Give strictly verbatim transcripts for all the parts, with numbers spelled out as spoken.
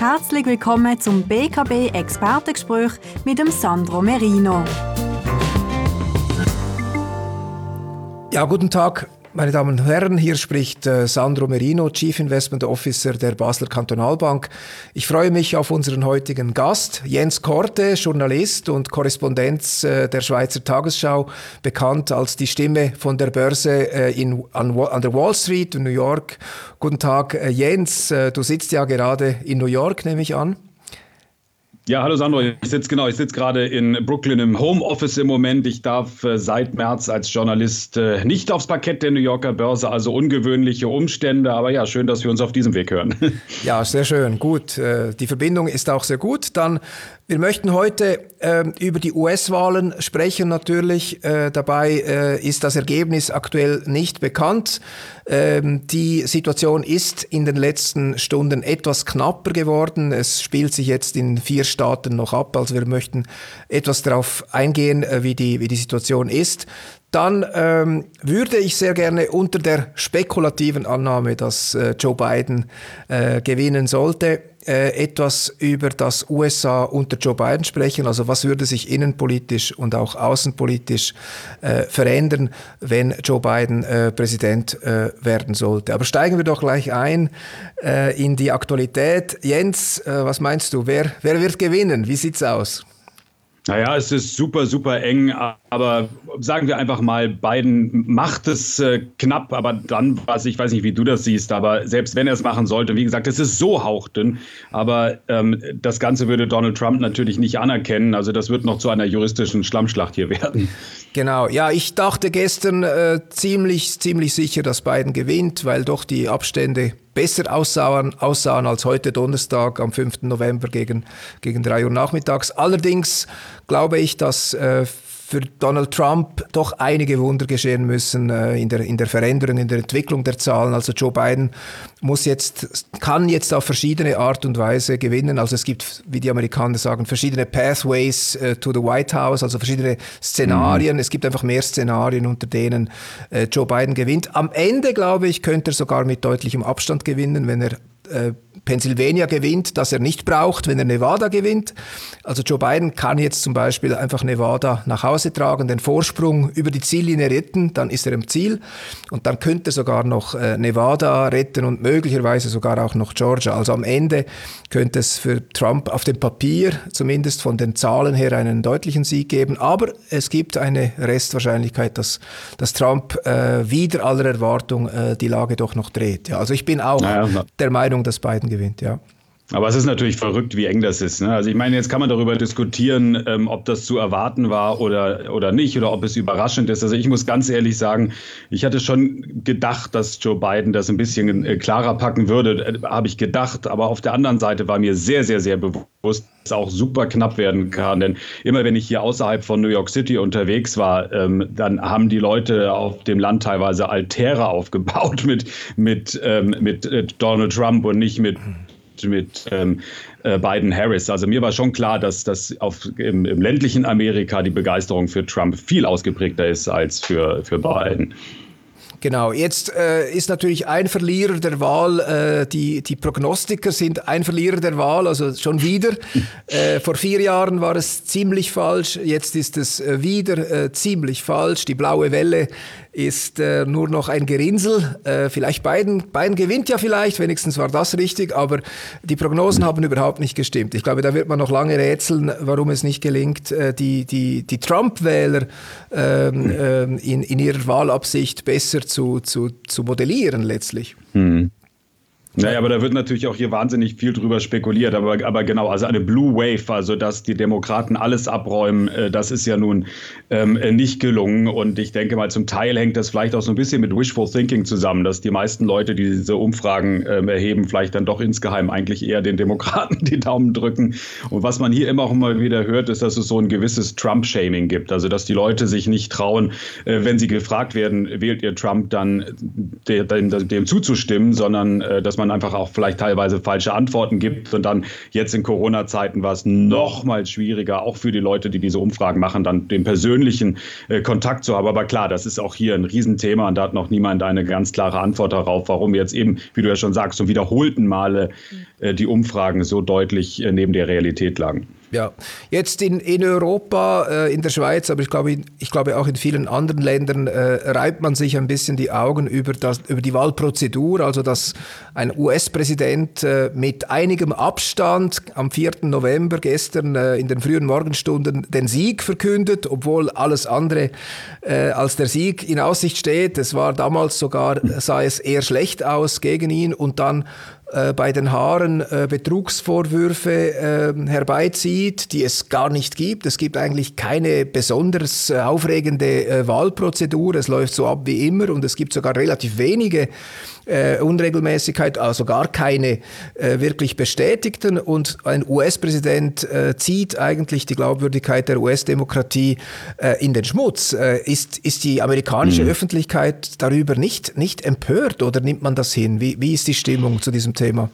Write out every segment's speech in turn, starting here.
Herzlich willkommen zum B K B-Expertengespräch mit dem Sandro Merino. Ja, guten Tag, meine Damen und Herren. Hier spricht äh, Sandro Merino, Chief Investment Officer der Basler Kantonalbank. Ich freue mich auf unseren heutigen Gast, Jens Korte, Journalist und Korrespondent äh, der Schweizer Tagesschau, bekannt als die Stimme von der Börse äh, in, an, an der Wall Street in New York. Guten Tag, äh, Jens. Äh, du sitzt ja gerade in New York, nehme ich an. Ja, hallo Sandro, ich sitze genau, ich sitze gerade in Brooklyn im Homeoffice im Moment. Ich darf äh, seit März als Journalist äh, nicht aufs Parkett der New Yorker Börse, also ungewöhnliche Umstände, aber ja, schön, dass wir uns auf diesem Weg hören. Ja, sehr schön, gut. Äh, die Verbindung ist auch sehr gut. Dann, wir möchten heute äh, über die U S-Wahlen sprechen natürlich. Äh, dabei äh, ist das Ergebnis aktuell nicht bekannt. Ähm, die Situation ist in den letzten Stunden etwas knapper geworden. Es spielt sich jetzt in vier Staaten noch ab. Also wir möchten etwas darauf eingehen, äh, wie die, wie die Situation ist. Dann ähm, würde ich sehr gerne unter der spekulativen Annahme, dass äh, Joe Biden äh, gewinnen sollte, äh, etwas über das U S A unter Joe Biden sprechen. Also was würde sich innenpolitisch und auch außenpolitisch äh, verändern, wenn Joe Biden äh, Präsident äh, werden sollte. Aber steigen wir doch gleich ein äh, in die Aktualität. Jens, äh, was meinst du? Wer, wer wird gewinnen? Wie sieht's aus? Naja, es ist super, super eng, aber sagen wir einfach mal, Biden macht es äh, knapp, aber dann, was ich weiß nicht, wie du das siehst, aber selbst wenn er es machen sollte, wie gesagt, es ist so hauchdünn, aber ähm, das Ganze würde Donald Trump natürlich nicht anerkennen, also das wird noch zu einer juristischen Schlammschlacht hier werden. Genau, ja, ich dachte gestern äh, ziemlich, ziemlich sicher, dass Biden gewinnt, weil doch die Abstände besser aussahen, aussahen als heute Donnerstag am fünften November gegen, gegen drei Uhr nachmittags. Allerdings glaube ich, dass äh, für Donald Trump doch einige Wunder geschehen müssen äh, in der, in der Veränderung, in der Entwicklung der Zahlen. Also Joe Biden muss jetzt, kann jetzt auf verschiedene Art und Weise gewinnen. Also es gibt, wie die Amerikaner sagen, verschiedene Pathways äh, to the White House, also verschiedene Szenarien. Mhm. Es gibt einfach mehr Szenarien, unter denen äh, Joe Biden gewinnt. Am Ende, glaube ich, könnte er sogar mit deutlichem Abstand gewinnen, wenn er äh, Pennsylvania gewinnt, das er nicht braucht, wenn er Nevada gewinnt. Also Joe Biden kann jetzt zum Beispiel einfach Nevada nach Hause tragen, den Vorsprung über die Ziellinie retten, dann ist er im Ziel und dann könnte er sogar noch äh, Nevada retten und möglicherweise sogar auch noch Georgia. Also am Ende könnte es für Trump auf dem Papier, zumindest von den Zahlen her, einen deutlichen Sieg geben. Aber es gibt eine Restwahrscheinlichkeit, dass, dass Trump äh, wider aller Erwartung äh, die Lage doch noch dreht. Ja, also ich bin auch naja, der Meinung, dass Biden gewinnt, ja. Aber es ist natürlich verrückt, wie eng das ist, ne? Also ich meine, jetzt kann man darüber diskutieren, ähm, ob das zu erwarten war oder, oder nicht oder ob es überraschend ist. Also ich muss ganz ehrlich sagen, ich hatte schon gedacht, dass Joe Biden das ein bisschen äh, klarer packen würde, äh, habe ich gedacht. Aber auf der anderen Seite war mir sehr, sehr, sehr bewusst, dass es auch super knapp werden kann. Denn immer wenn ich hier außerhalb von New York City unterwegs war, ähm, dann haben die Leute auf dem Land teilweise Altäre aufgebaut mit, mit, ähm, mit äh, Donald Trump und nicht mit mit ähm, äh, Biden-Harris. Also mir war schon klar, dass das auf, im, im ländlichen Amerika die Begeisterung für Trump viel ausgeprägter ist als für, für Biden. Genau, jetzt äh, ist natürlich ein Verlierer der Wahl, äh, die, die Prognostiker sind ein Verlierer der Wahl, also schon wieder. Äh, vor vier Jahren war es ziemlich falsch, jetzt ist es äh, wieder äh, ziemlich falsch. Die blaue Welle ist äh, nur noch ein Gerinnsel. Äh, vielleicht Biden, Biden gewinnt ja vielleicht, wenigstens war das richtig, aber die Prognosen haben überhaupt nicht gestimmt. Ich glaube, da wird man noch lange rätseln, warum es nicht gelingt, äh, die, die, die Trump-Wähler ähm, äh, in, in ihrer Wahlabsicht besser zu, zu, zu modellieren letztlich. Hm. Naja, aber da wird natürlich auch hier wahnsinnig viel drüber spekuliert. Aber, aber genau, also eine Blue Wave, also dass die Demokraten alles abräumen, äh, das ist ja nun ähm, nicht gelungen. Und ich denke mal, zum Teil hängt das vielleicht auch so ein bisschen mit Wishful Thinking zusammen, dass die meisten Leute, die diese Umfragen ähm, erheben, vielleicht dann doch insgeheim eigentlich eher den Demokraten die Daumen drücken. Und was man hier immer auch immer wieder hört, ist, dass es so ein gewisses Trump-Shaming gibt. Also dass die Leute sich nicht trauen, äh, wenn sie gefragt werden, wählt ihr Trump, dann de, de, dem zuzustimmen, sondern äh, dass man man einfach auch vielleicht teilweise falsche Antworten gibt. Und dann jetzt in Corona-Zeiten war es noch mal schwieriger, auch für die Leute, die diese Umfragen machen, dann den persönlichen äh, Kontakt zu haben. Aber klar, das ist auch hier ein Riesenthema und da hat noch niemand eine ganz klare Antwort darauf, warum jetzt eben, wie du ja schon sagst, zum wiederholten Male äh, die Umfragen so deutlich äh, neben der Realität lagen. Ja, jetzt in, in Europa, äh, in der Schweiz, aber ich glaube, ich glaube auch in vielen anderen Ländern äh, reibt man sich ein bisschen die Augen über, das, über die Wahlprozedur, also dass ein U S-Präsident äh, mit einigem Abstand am vierten November gestern äh, in den frühen Morgenstunden den Sieg verkündet, obwohl alles andere äh, als der Sieg in Aussicht steht. Es war damals sogar, sah es eher schlecht aus gegen ihn und dann bei den Haaren äh, Betrugsvorwürfe äh, herbeizieht, die es gar nicht gibt. Es gibt eigentlich keine besonders äh, aufregende äh, Wahlprozedur. Es läuft so ab wie immer und es gibt sogar relativ wenige äh, Unregelmäßigkeiten, also gar keine äh, wirklich bestätigten. Und ein U S-Präsident äh, zieht eigentlich die Glaubwürdigkeit der U S-Demokratie äh, in den Schmutz. Äh, ist, ist die amerikanische mhm. Öffentlichkeit darüber nicht, nicht empört oder nimmt man das hin? Wie, wie ist die Stimmung zu diesem Thema?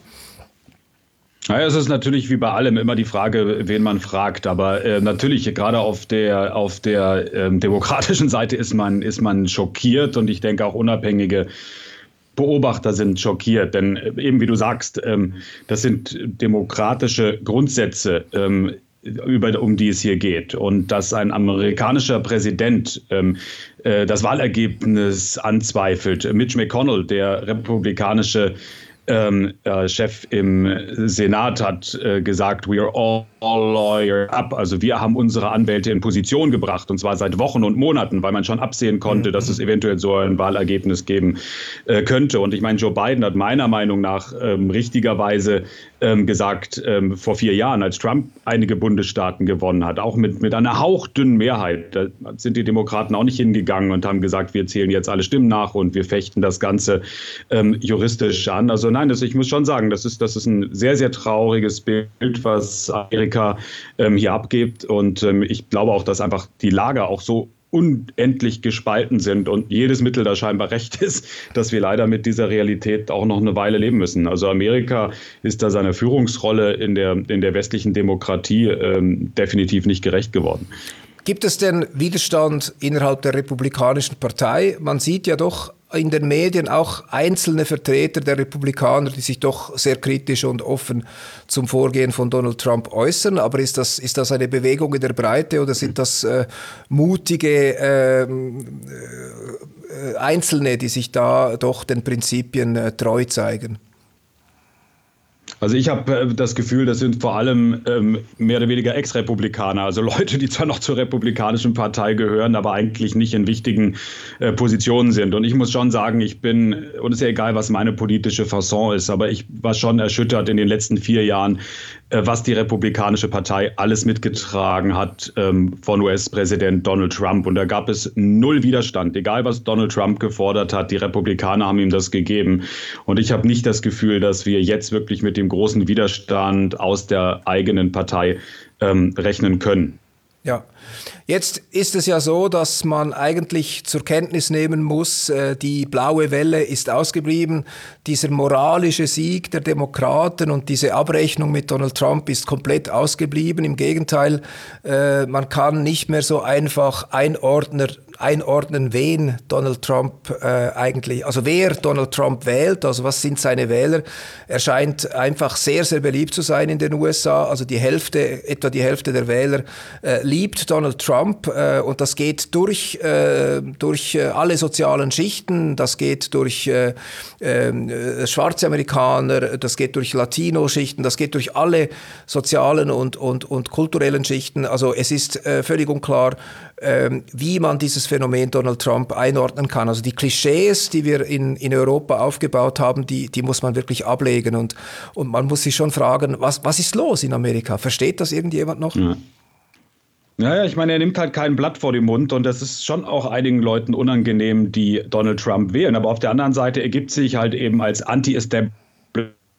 Naja, es ist natürlich wie bei allem immer die Frage, wen man fragt. Aber äh, natürlich, gerade auf der, auf der ähm, demokratischen Seite ist man, ist man schockiert. Und ich denke, auch unabhängige Beobachter sind schockiert. Denn äh, eben wie du sagst, ähm, das sind demokratische Grundsätze, ähm, über, um die es hier geht. Und dass ein amerikanischer Präsident ähm, äh, das Wahlergebnis anzweifelt. Mitch McConnell, der republikanische Ähm, äh, Chef im Senat, hat äh, gesagt, we are all, all lawyer up. Also wir haben unsere Anwälte in Position gebracht und zwar seit Wochen und Monaten, weil man schon absehen konnte, mhm. dass es eventuell so ein Wahlergebnis geben äh, könnte. Und ich meine, Joe Biden hat meiner Meinung nach ähm, richtigerweise ähm, gesagt, ähm, vor vier Jahren, als Trump einige Bundesstaaten gewonnen hat, auch mit, mit einer hauchdünnen Mehrheit, da sind die Demokraten auch nicht hingegangen und haben gesagt, wir zählen jetzt alle Stimmen nach und wir fechten das Ganze ähm, juristisch an. Also nein, das, ich muss schon sagen, das ist, das ist ein sehr, sehr trauriges Bild, was Amerika ähm, hier abgibt. Und ähm, ich glaube auch, dass einfach die Lager auch so unendlich gespalten sind und jedes Mittel da scheinbar recht ist, dass wir leider mit dieser Realität auch noch eine Weile leben müssen. Also Amerika ist da seiner Führungsrolle in der, in der westlichen Demokratie ähm, definitiv nicht gerecht geworden. Gibt es denn Widerstand innerhalb der Republikanischen Partei? Man sieht ja doch in den Medien auch einzelne Vertreter der Republikaner, die sich doch sehr kritisch und offen zum Vorgehen von Donald Trump äußern. Aber ist das, ist das eine Bewegung in der Breite oder sind das äh, mutige äh, äh, Einzelne, die sich da doch den Prinzipien äh, treu zeigen? Also ich habe äh, das Gefühl, das sind vor allem ähm, mehr oder weniger Ex-Republikaner, also Leute, die zwar noch zur Republikanischen Partei gehören, aber eigentlich nicht in wichtigen äh, Positionen sind. Und ich muss schon sagen, ich bin, und es ist ja egal, was meine politische Fasson ist, aber ich war schon erschüttert in den letzten vier Jahren, äh, was die Republikanische Partei alles mitgetragen hat ähm, von U S-Präsident Donald Trump. Und da gab es null Widerstand, egal was Donald Trump gefordert hat, die Republikaner haben ihm das gegeben. Und ich habe nicht das Gefühl, dass wir jetzt wirklich mit dem großen Widerstand aus der eigenen Partei ähm, rechnen können. Ja, jetzt ist es ja so, dass man eigentlich zur Kenntnis nehmen muss, äh, die blaue Welle ist ausgeblieben. Dieser moralische Sieg der Demokraten und diese Abrechnung mit Donald Trump ist komplett ausgeblieben. Im Gegenteil, äh, man kann nicht mehr so einfach Einordner einordnen, wen Donald Trump äh, eigentlich, also wer Donald Trump wählt, also was sind seine Wähler. Er scheint einfach sehr, sehr beliebt zu sein in den U S A. Also die Hälfte, etwa die Hälfte der Wähler äh, liebt Donald Trump äh, und das geht durch, äh, durch äh, alle sozialen Schichten, das geht durch äh, äh, schwarze Amerikaner, das geht durch Latino-Schichten, das geht durch alle sozialen und, und, und kulturellen Schichten. Also es ist äh, völlig unklar, äh, wie man dieses Phänomen Donald Trump einordnen kann. Also die Klischees, die wir in, in Europa aufgebaut haben, die, die muss man wirklich ablegen. Und, und man muss sich schon fragen, was, was ist los in Amerika? Versteht das irgendjemand noch? Ja. Naja, ich meine, er nimmt halt kein Blatt vor den Mund und das ist schon auch einigen Leuten unangenehm, die Donald Trump wählen. Aber auf der anderen Seite ergibt sich halt eben als Anti-Establishment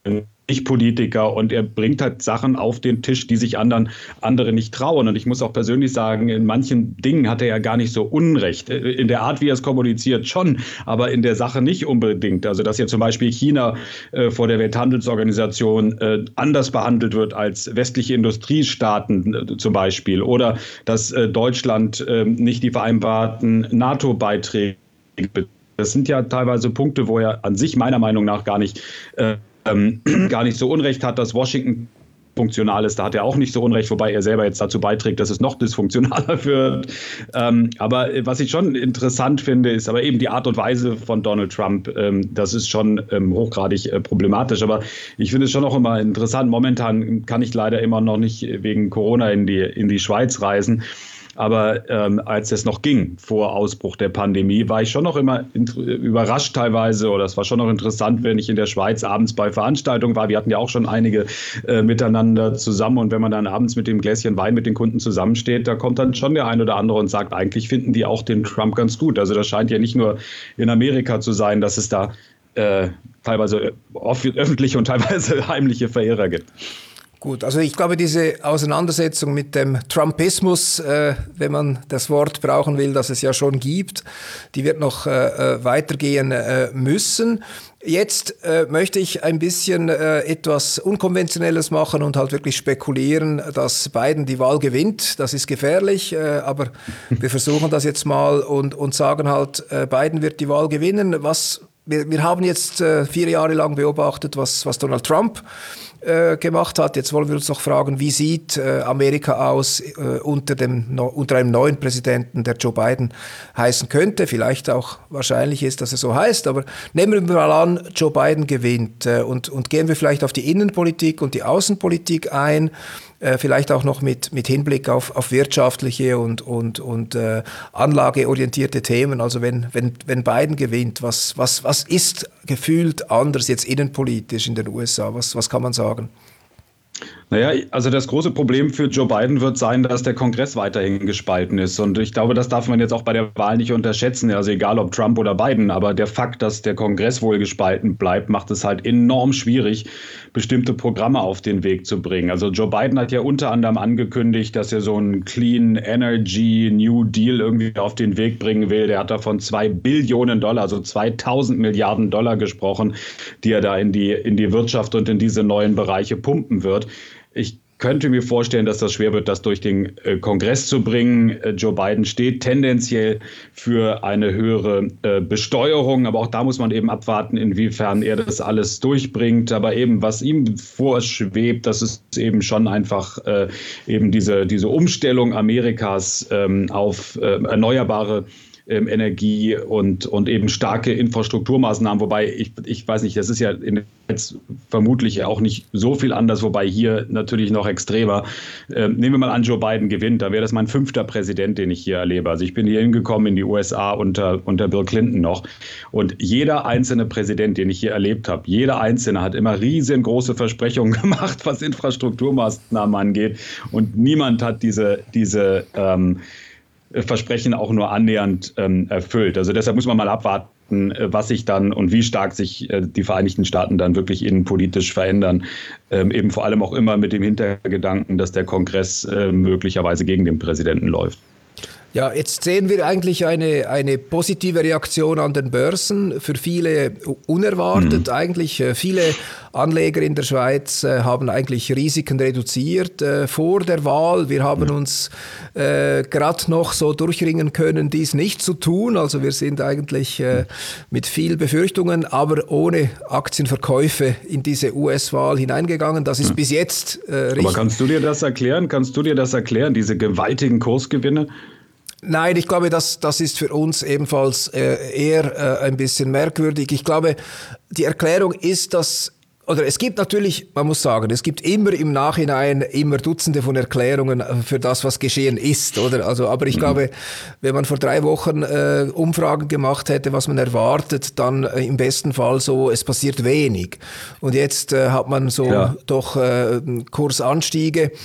Politiker und er bringt halt Sachen auf den Tisch, die sich anderen andere nicht trauen. Und ich muss auch persönlich sagen, in manchen Dingen hat er ja gar nicht so Unrecht. In der Art, wie er es kommuniziert, schon, aber in der Sache nicht unbedingt. Also dass ja zum Beispiel China äh, vor der Welthandelsorganisation äh, anders behandelt wird als westliche Industriestaaten äh, zum Beispiel, oder dass äh, Deutschland äh, nicht die vereinbarten NATO-Beiträge. Das sind ja teilweise Punkte, wo er an sich meiner Meinung nach gar nicht äh, Ähm, gar nicht so Unrecht hat, dass Washington funktional ist. Da hat er auch nicht so Unrecht, wobei er selber jetzt dazu beiträgt, dass es noch dysfunktionaler wird. Ähm, aber was ich schon interessant finde, ist aber eben die Art und Weise von Donald Trump. Ähm, das ist schon ähm, hochgradig äh, problematisch. Aber ich finde es schon auch immer interessant. Momentan kann ich leider immer noch nicht wegen Corona in die, in die Schweiz reisen. Aber ähm, als es noch ging, vor Ausbruch der Pandemie, war ich schon noch immer überrascht teilweise, oder es war schon noch interessant, wenn ich in der Schweiz abends bei Veranstaltungen war. Wir hatten ja auch schon einige äh, miteinander zusammen, und wenn man dann abends mit dem Gläschen Wein mit den Kunden zusammensteht, da kommt dann schon der ein oder andere und sagt, eigentlich finden die auch den Trump ganz gut. Also das scheint ja nicht nur in Amerika zu sein, dass es da äh, teilweise öffentliche und teilweise heimliche Verehrer gibt. Gut, also ich glaube, diese Auseinandersetzung mit dem Trumpismus, äh, wenn man das Wort brauchen will, das es ja schon gibt, die wird noch äh, weitergehen äh, müssen. Jetzt äh, möchte ich ein bisschen äh, etwas Unkonventionelles machen und halt wirklich spekulieren, dass Biden die Wahl gewinnt. Das ist gefährlich, äh, aber wir versuchen das jetzt mal und, und sagen halt, äh, Biden wird die Wahl gewinnen. Was, wir, wir haben jetzt äh, vier Jahre lang beobachtet, was, was Donald Trump gemacht hat. Jetzt wollen wir uns noch fragen, wie sieht äh, Amerika aus äh, unter, dem, no, unter einem neuen Präsidenten, der Joe Biden heißen könnte. Vielleicht auch wahrscheinlich ist, dass er so heißt, aber nehmen wir mal an, Joe Biden gewinnt äh, und, und gehen wir vielleicht auf die Innenpolitik und die Außenpolitik ein, äh, vielleicht auch noch mit, mit Hinblick auf, auf wirtschaftliche und, und, und äh, anlageorientierte Themen. Also wenn, wenn, wenn Biden gewinnt, was, was, was ist gefühlt anders jetzt innenpolitisch in den U S A? Was, was kann man sagen? Naja, also das große Problem für Joe Biden wird sein, dass der Kongress weiterhin gespalten ist. Und ich glaube, das darf man jetzt auch bei der Wahl nicht unterschätzen. Also egal ob Trump oder Biden, aber der Fakt, dass der Kongress wohl gespalten bleibt, macht es halt enorm schwierig, bestimmte Programme auf den Weg zu bringen. Also Joe Biden hat ja unter anderem angekündigt, dass er so einen Clean Energy New Deal irgendwie auf den Weg bringen will. Der hat da von zwei Billionen Dollar, also zweitausend Milliarden Dollar gesprochen, die er da in die, in die Wirtschaft und in diese neuen Bereiche pumpen wird. Ich könnte mir vorstellen, dass das schwer wird, das durch den äh, Kongress zu bringen. Äh, Joe Biden steht tendenziell für eine höhere äh, Besteuerung, aber auch da muss man eben abwarten, inwiefern er das alles durchbringt. Aber eben, was ihm vorschwebt, das ist eben schon einfach äh, eben diese, diese Umstellung Amerikas ähm, auf äh, erneuerbare Ähm, Energie und, und eben starke Infrastrukturmaßnahmen, wobei ich, ich weiß nicht, das ist ja in der Schweiz vermutlich auch nicht so viel anders, wobei hier natürlich noch extremer. Ähm, nehmen wir mal an, Joe Biden gewinnt, da wäre das mein fünfter Präsident, den ich hier erlebe. Also ich bin hier hingekommen in die U S A unter, unter Bill Clinton noch, und jeder einzelne Präsident, den ich hier erlebt habe, jeder einzelne hat immer riesengroße Versprechungen gemacht, was Infrastrukturmaßnahmen angeht, und niemand hat diese, diese ähm, Versprechen auch nur annähernd ähm, erfüllt. Also deshalb muss man mal abwarten, äh, was sich dann und wie stark sich äh, die Vereinigten Staaten dann wirklich innenpolitisch verändern. Ähm, eben vor allem auch immer mit dem Hintergedanken, dass der Kongress äh, möglicherweise gegen den Präsidenten läuft. Ja, jetzt sehen wir eigentlich eine, eine positive Reaktion an den Börsen, für viele unerwartet. Mhm. Eigentlich äh, viele Anleger in der Schweiz äh, haben eigentlich Risiken reduziert äh, vor der Wahl. Wir haben mhm. uns äh, gerade noch so durchringen können, dies nicht zu tun. Also wir sind eigentlich äh, mit viel Befürchtungen, aber ohne Aktienverkäufe in diese U S-Wahl hineingegangen. Das ist mhm. bis jetzt äh, richtig. Aber kannst du dir das erklären? Kannst du dir das erklären, diese gewaltigen Kursgewinne? Nein, ich glaube, das, das ist für uns ebenfalls äh, eher äh, ein bisschen merkwürdig. Ich glaube, die Erklärung ist, dass, oder es gibt natürlich, man muss sagen, es gibt immer im Nachhinein immer Dutzende von Erklärungen für das, was geschehen ist, oder? Also, aber ich mhm. glaube, wenn man vor drei Wochen äh, Umfragen gemacht hätte, was man erwartet, dann äh, im besten Fall so, es passiert wenig. Und jetzt äh, hat man so ja. doch äh, Kursanstiege.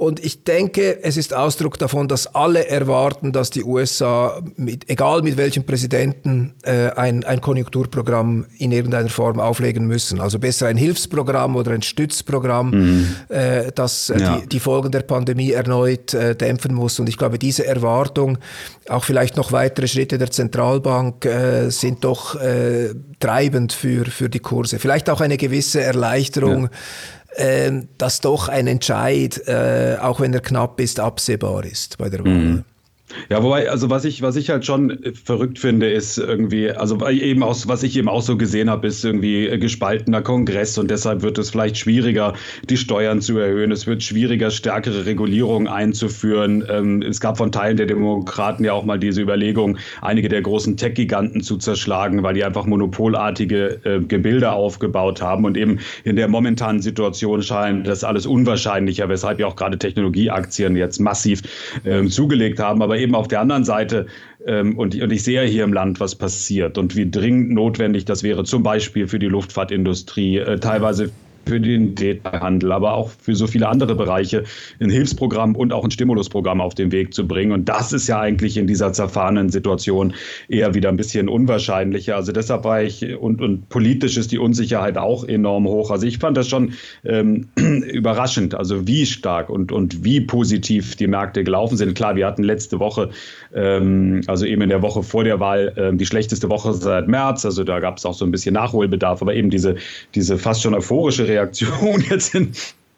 Und ich denke, es ist Ausdruck davon, dass alle erwarten, dass die U S A, mit, egal mit welchem Präsidenten, äh, ein, ein Konjunkturprogramm in irgendeiner Form auflegen müssen. Also besser ein Hilfsprogramm oder ein Stützprogramm, mhm. äh, das äh, ja. die, die Folgen der Pandemie erneut äh, dämpfen muss. Und ich glaube, diese Erwartung, auch vielleicht noch weitere Schritte der Zentralbank, äh, sind doch äh, treibend für, für die Kurse. Vielleicht auch eine gewisse Erleichterung, ja. äh, dass doch ein Entscheid, äh, auch wenn er knapp ist, absehbar ist bei der Wahl. Mhm. Ja, wobei, also was ich, was ich halt schon verrückt finde, ist irgendwie, also eben auch, was ich eben auch so gesehen habe, ist irgendwie gespaltener Kongress und deshalb wird es vielleicht schwieriger, die Steuern zu erhöhen. Es wird schwieriger, stärkere Regulierungen einzuführen. Ähm, es gab von Teilen der Demokraten ja auch mal diese Überlegung, einige der großen Tech-Giganten zu zerschlagen, weil die einfach monopolartige äh, Gebilde aufgebaut haben und eben in der momentanen Situation scheint das alles unwahrscheinlicher, weshalb ja auch gerade Technologieaktien jetzt massiv äh, zugelegt haben. Aber eben auf der anderen Seite, ähm, und, und ich sehe hier im Land, was passiert und wie dringend notwendig das wäre, zum Beispiel für die Luftfahrtindustrie, äh, teilweise für den Detailhandel, aber auch für so viele andere Bereiche ein Hilfsprogramm und auch ein Stimulusprogramm auf den Weg zu bringen. Und das ist ja eigentlich in dieser zerfahrenen Situation eher wieder ein bisschen unwahrscheinlicher. Also deshalb war ich, und, und politisch ist die Unsicherheit auch enorm hoch. Also ich fand das schon ähm, überraschend, also wie stark und, und wie positiv die Märkte gelaufen sind. Klar, wir hatten letzte Woche, ähm, also eben in der Woche vor der Wahl, ähm, die schlechteste Woche seit März. Also da gab es auch so ein bisschen Nachholbedarf, aber eben diese, diese fast schon euphorische Reaktion jetzt in,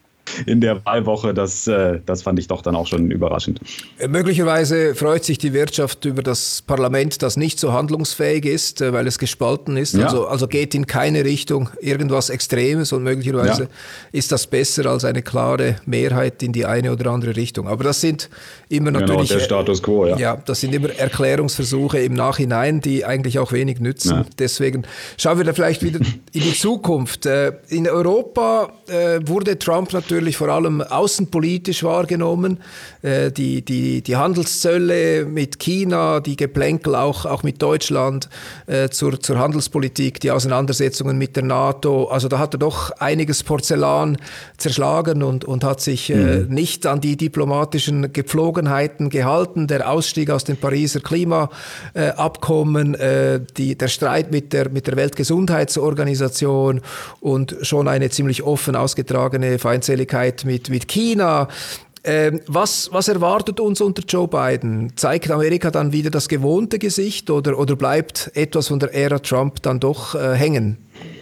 in der Wahlwoche, das, äh, das fand ich doch dann auch schon überraschend. Möglicherweise freut sich die Wirtschaft über das Parlament, das nicht so handlungsfähig ist, äh, weil es gespalten ist, ja. also, also geht in keine Richtung irgendwas Extremes und möglicherweise ja. ist das besser als eine klare Mehrheit in die eine oder andere Richtung. Aber das sind immer natürlich genau, der Status quo, ja. ja, das sind immer Erklärungsversuche im Nachhinein, die eigentlich auch wenig nützen. Ja. Deswegen schauen wir da vielleicht wieder in die Zukunft. Äh, in Europa äh, wurde Trump natürlich natürlich vor allem außenpolitisch wahrgenommen. Äh, die, die, die Handelszölle mit China, die Geplänkel auch, auch mit Deutschland äh, zur, zur Handelspolitik, die Auseinandersetzungen mit der NATO. Also da hat er doch einiges Porzellan zerschlagen und, und hat sich äh, mhm. nicht an die diplomatischen Gepflogenheiten gehalten. Der Ausstieg aus dem Pariser Klimaabkommen, äh, die, der Streit mit der, mit der Weltgesundheitsorganisation und schon eine ziemlich offen ausgetragene Feindseligkeit mit, mit China. Ähm, was, was erwartet uns unter Joe Biden? Zeigt Amerika dann wieder das gewohnte Gesicht oder, oder bleibt etwas von der Ära Trump dann doch äh, hängen?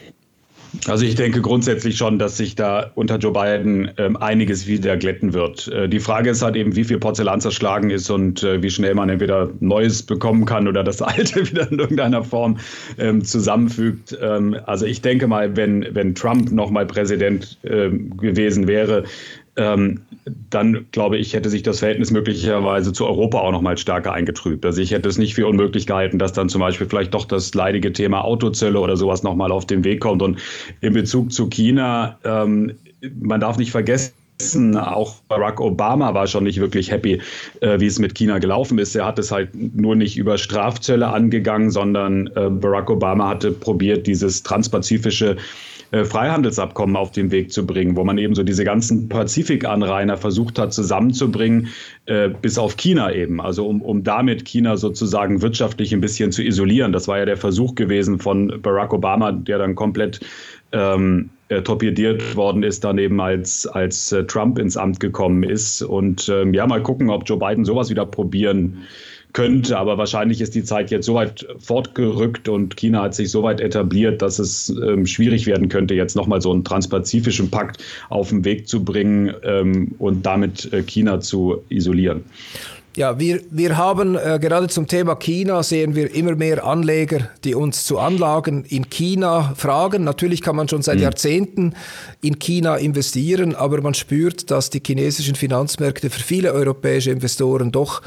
Also ich denke grundsätzlich schon, dass sich da unter Joe Biden ähm, einiges wieder glätten wird. Äh, die Frage ist halt eben, wie viel Porzellan zerschlagen ist und äh, wie schnell man entweder Neues bekommen kann oder das Alte wieder in irgendeiner Form ähm, zusammenfügt. Ähm, also ich denke mal, wenn, wenn Trump nochmal Präsident ähm, gewesen wäre, Ähm, dann glaube ich, hätte sich das Verhältnis möglicherweise zu Europa auch noch mal stärker eingetrübt. Also ich hätte es nicht für unmöglich gehalten, dass dann zum Beispiel vielleicht doch das leidige Thema Autozölle oder sowas noch mal auf den Weg kommt. Und in Bezug zu China, ähm, man darf nicht vergessen, auch Barack Obama war schon nicht wirklich happy, äh, wie es mit China gelaufen ist. Er hat es halt nur nicht über Strafzölle angegangen, sondern äh, Barack Obama hatte probiert, dieses transpazifische äh, Freihandelsabkommen auf den Weg zu bringen, wo man eben so diese ganzen Pazifikanrainer versucht hat zusammenzubringen, äh, bis auf China eben. Also um, um damit China sozusagen wirtschaftlich ein bisschen zu isolieren. Das war ja der Versuch gewesen von Barack Obama, der dann komplett ähm, torpediert worden ist, dann eben als, als äh, Trump ins Amt gekommen ist. Und ähm, ja, mal gucken, ob Joe Biden sowas wieder probieren könnte. Aber wahrscheinlich ist die Zeit jetzt so weit fortgerückt und China hat sich so weit etabliert, dass es ähm, schwierig werden könnte, jetzt nochmal so einen transpazifischen Pakt auf den Weg zu bringen ähm, und damit äh, China zu isolieren. Ja, wir, wir haben äh, gerade zum Thema China sehen wir immer mehr Anleger, die uns zu Anlagen in China fragen. Natürlich kann man schon seit mhm. Jahrzehnten in China investieren, aber man spürt, dass die chinesischen Finanzmärkte für viele europäische Investoren doch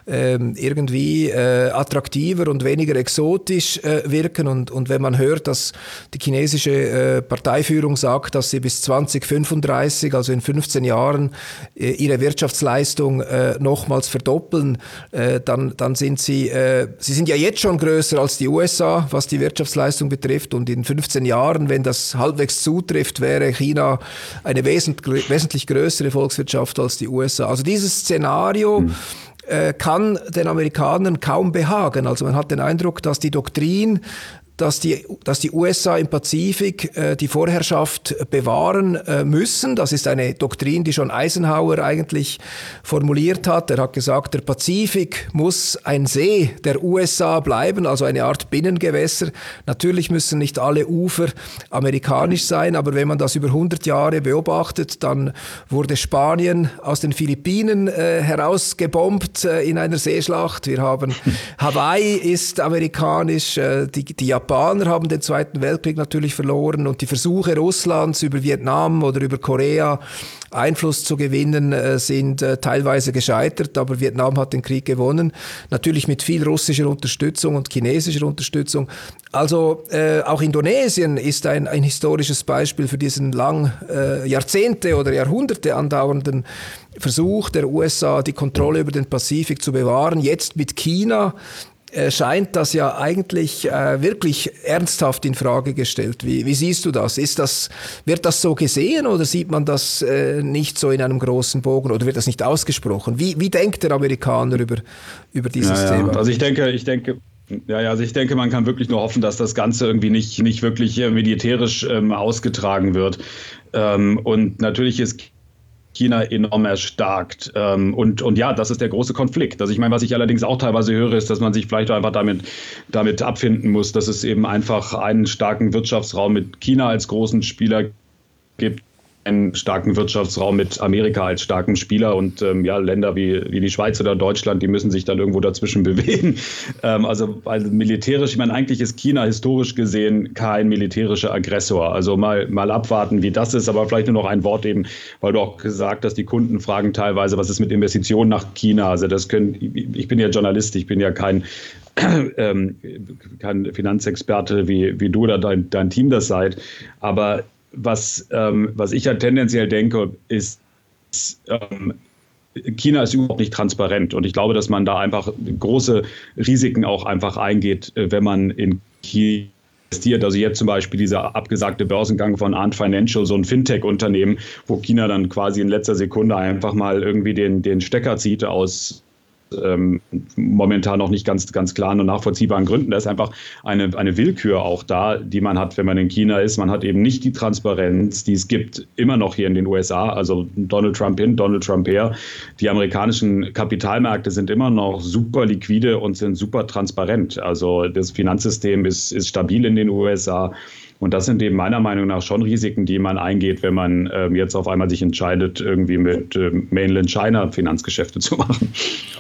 ähm, irgendwie äh, attraktiver und weniger exotisch äh, wirken. Und, und wenn man hört, dass die chinesische äh, Parteiführung sagt, dass sie bis zwanzig fünfunddreißig, also in fünfzehn Jahren, äh, ihre Wirtschaftsleistung äh, nochmals verdoppeln, äh, dann, dann sind sie, äh, sie sind ja jetzt schon größer als die U S A, was die Wirtschaftsleistung betrifft. Und in fünfzehn Jahren, wenn das halbwegs zutrifft, wäre China eine wesentlich, wesentlich größere Volkswirtschaft als die U S A. Also dieses Szenario mhm. äh, kann den Amerikanern kaum behagen. Also man hat den Eindruck, dass die Doktrin, dass die, dass die U S A im Pazifik äh, die Vorherrschaft bewahren äh, müssen. Das ist eine Doktrin, die schon Eisenhower eigentlich formuliert hat. Er hat gesagt, der Pazifik muss ein See der U S A bleiben, also eine Art Binnengewässer. Natürlich müssen nicht alle Ufer amerikanisch sein, aber wenn man das über hundert Jahre beobachtet, dann wurde Spanien aus den Philippinen äh, herausgebombt äh, in einer Seeschlacht. Wir haben Hawaii ist amerikanisch, äh, die, die Japaner haben den Zweiten Weltkrieg natürlich verloren und die Versuche Russlands über Vietnam oder über Korea Einfluss zu gewinnen, äh, sind äh, teilweise gescheitert, aber Vietnam hat den Krieg gewonnen. Natürlich mit viel russischer Unterstützung und chinesischer Unterstützung. Also äh, auch Indonesien ist ein, ein historisches Beispiel für diesen lang äh, Jahrzehnte oder Jahrhunderte andauernden Versuch der U S A, die Kontrolle über den Pazifik zu bewahren. Jetzt mit China scheint das ja eigentlich äh, wirklich ernsthaft in Frage gestellt. Wie, wie siehst du das? Ist das? Wird das so gesehen oder sieht man das äh, nicht so in einem großen Bogen oder wird das nicht ausgesprochen? Wie, wie denkt der Amerikaner über, über dieses ja, ja. Thema? Also ich denke, ich denke, ja, ja, also ich denke, man kann wirklich nur hoffen, dass das Ganze irgendwie nicht, nicht wirklich äh, militärisch ähm, ausgetragen wird. Ähm, und natürlich ist China enorm erstarkt. Und, und ja, das ist der große Konflikt. Also ich meine, was ich allerdings auch teilweise höre, ist, dass man sich vielleicht einfach damit, damit abfinden muss, dass es eben einfach einen starken Wirtschaftsraum mit China als großen Spieler gibt, einen starken Wirtschaftsraum mit Amerika als starken Spieler und ähm, ja, Länder wie, wie die Schweiz oder Deutschland, die müssen sich dann irgendwo dazwischen bewegen. Ähm, also, also militärisch, ich meine, eigentlich ist China historisch gesehen kein militärischer Aggressor. Also mal, mal abwarten, wie das ist, aber vielleicht nur noch ein Wort eben, weil du auch gesagt hast, die Kunden fragen teilweise, was ist mit Investitionen nach China? Also das können, ich bin ja Journalist, ich bin ja kein ähm, kein Finanzexperte wie, wie du oder dein, dein Team das seid, aber Was, ähm, was ich ja tendenziell denke, ist, ähm, China ist überhaupt nicht transparent. Und ich glaube, dass man da einfach große Risiken auch einfach eingeht, wenn man in China investiert. Also jetzt zum Beispiel dieser abgesagte Börsengang von Ant Financial, so ein Fintech-Unternehmen, wo China dann quasi in letzter Sekunde einfach mal irgendwie den, den Stecker zieht aus Ähm, momentan noch nicht ganz, ganz klaren und nachvollziehbaren Gründen. Da ist einfach eine, eine Willkür auch da, die man hat, wenn man in China ist. Man hat eben nicht die Transparenz, die es gibt, immer noch hier in den U S A. Also Donald Trump hin, Donald Trump her. Die amerikanischen Kapitalmärkte sind immer noch super liquide und sind super transparent. Also das Finanzsystem ist, ist stabil in den U S A. Und das sind eben meiner Meinung nach schon Risiken, die man eingeht, wenn man ähm, jetzt auf einmal sich entscheidet, irgendwie mit ähm, Mainland China Finanzgeschäfte zu machen.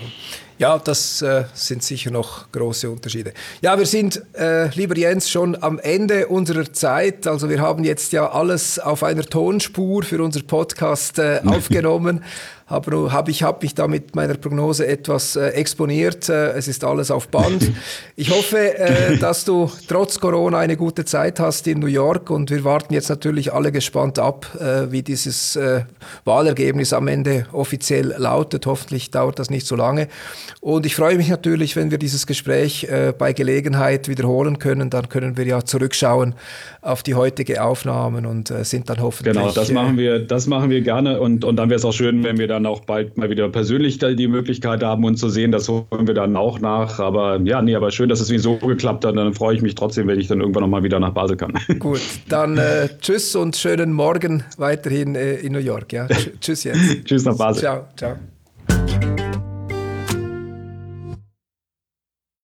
Ja, das äh, sind sicher noch große Unterschiede. Ja, wir sind, äh, lieber Jens, schon am Ende unserer Zeit. Also wir haben jetzt ja alles auf einer Tonspur für unser Podcast äh, aufgenommen. Aber hab ich habe mich da mit meiner Prognose etwas äh, exponiert. Äh, es ist alles auf Band. Ich hoffe, äh, dass du trotz Corona eine gute Zeit hast in New York und wir warten jetzt natürlich alle gespannt ab, äh, wie dieses äh, Wahlergebnis am Ende offiziell lautet. Hoffentlich dauert das nicht so lange. Und ich freue mich natürlich, wenn wir dieses Gespräch äh, bei Gelegenheit wiederholen können. Dann können wir ja zurückschauen auf die heutige Aufnahmen und äh, sind dann hoffentlich... Genau, das machen wir, das machen wir gerne und, und dann wäre es auch schön, wenn wir dann auch bald mal wieder persönlich die Möglichkeit haben, uns zu sehen. Das holen wir dann auch nach. Aber ja, nee, aber schön, dass es so geklappt hat. Dann freue ich mich trotzdem, wenn ich dann irgendwann noch mal wieder nach Basel kann. Gut, dann äh, tschüss und schönen Morgen weiterhin äh, in New York. Ja? Tschüss jetzt. Tschüss nach Basel. Ciao, ciao.